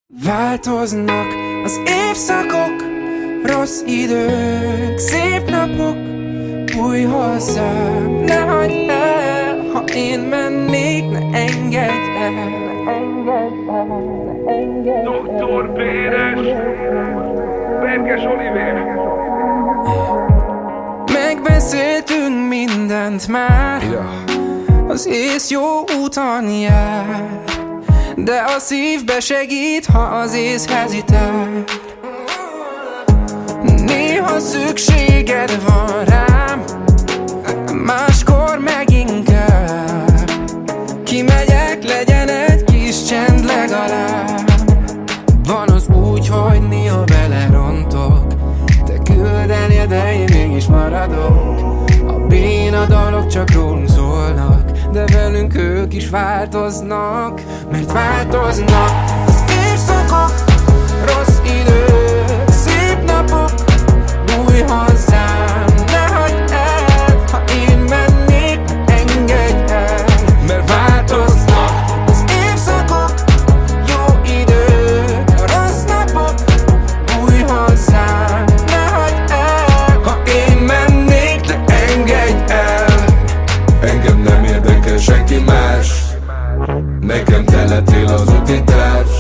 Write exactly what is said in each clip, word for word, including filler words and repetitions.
Változnak az évszakok, rossz idők, szép napok. Bújj hozzám, ne hagyd el, ha én mennék, ne engedj el. doktor Péres, Berkes Olivér. Megbeszéltünk mindent már, az ész jó úton jár, de a szívbe segít, ha az ész hezitál. Néha szükséged van rám, máskor meg inkább kimegyek, legyen egy kis csend legalább. Van az úgy, hogy néha belerontok, te küldenél, de én mégis maradok. A béna dalok csak rólunk szólnak, de velünk ők is változnak, mert változnak az évszakok, rossz idők, szép napok. Bújj hozzám, ne hagyd el, ha én mennék, engedj el, mert változnak az évszakok, jó idők, rossz napok. Bújj hozzám, ne hagyd el, ha én mennék, de engedj el. Engem nem érdekel senki más, nekem te lettél az utitárs.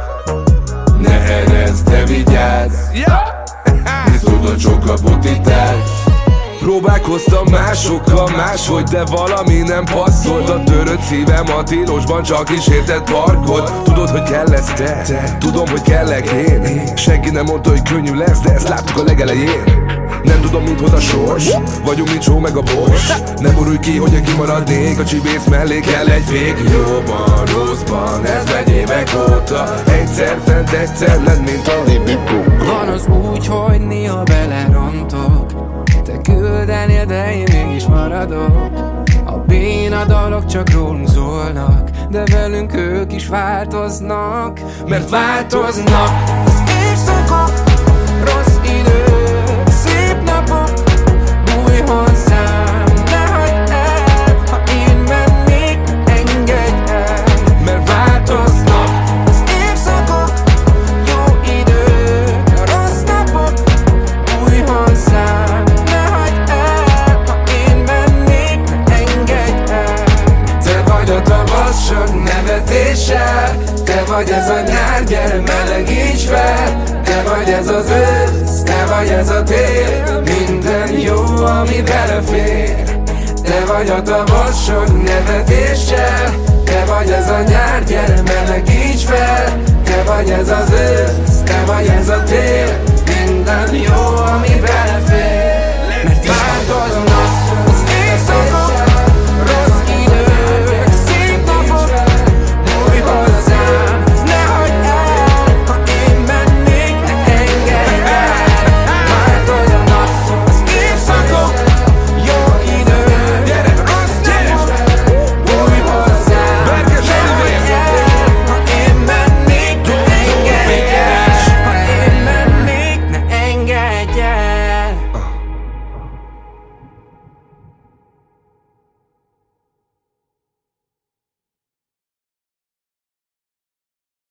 Ne erezd, te vigyázz, hisz tudod, sok a butitás. Próbálkoztam másokkal máshogy, de valami nem passzolt. A törött szívem a tilosban csak is érted parkod. Tudod, hogy kell lesz te, te. Tudom, hogy kellek én. Senki nem mondta, hogy könnyű lesz, de ezt láttuk a legelején. Nem tudom, mit hoz a sors, vagyunk, mint só meg a bors. Nem borulj ki, hogy kimaradnék, a csibész mellé kell egy fék. Jóban, rosszban, ez megy évek óta. Egyszer fent, egyszer lent, mint a libikó. Van az úgy, hogy néha belerontok, te küldenél, de én mégis maradok. A béna dalok csak rólunk szólnak, de velünk ők is változnak, mert változnak az évszakok, rossz idők, szép napok. Bújj hozzám, ne hagyd el, ha én mennék, engedj el, mert változnak az évszakok, jó idők, rossz napok. Bújj hozzám, ne hagyd el, ha én mennék, ne engedj el. Te vagy a tavasz sok nevetéssel, te vagy ez a nyár, gyere melegíts fel. Te vagy ez az ősz, te vagy ez a tél, minden jó, ami belefér. Te vagy a tavasz sok nevetéssel, te vagy ez a nyár, gyere melegíts fel. Te vagy ez az ősz, te vagy ez a tél, minden jó, ami